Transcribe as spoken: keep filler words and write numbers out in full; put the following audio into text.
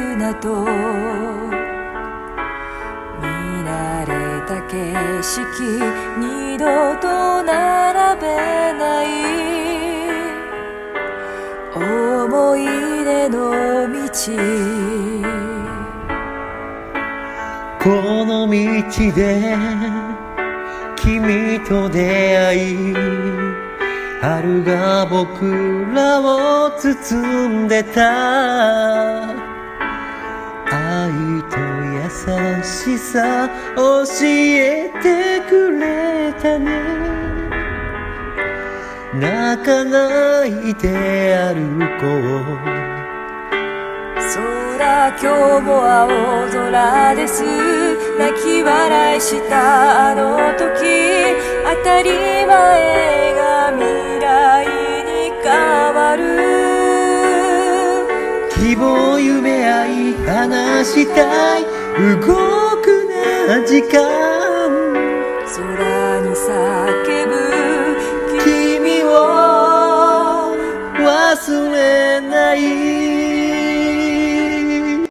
なと見慣れた景色二度と並べない思い出の道この道で君と出会い春が僕らを包んでた愛と優しさ教えてくれたね泣かないで歩こう空今日も青空です泣き笑いしたあの時当たり前が未来に変わる希望夢愛話したい動くな時間空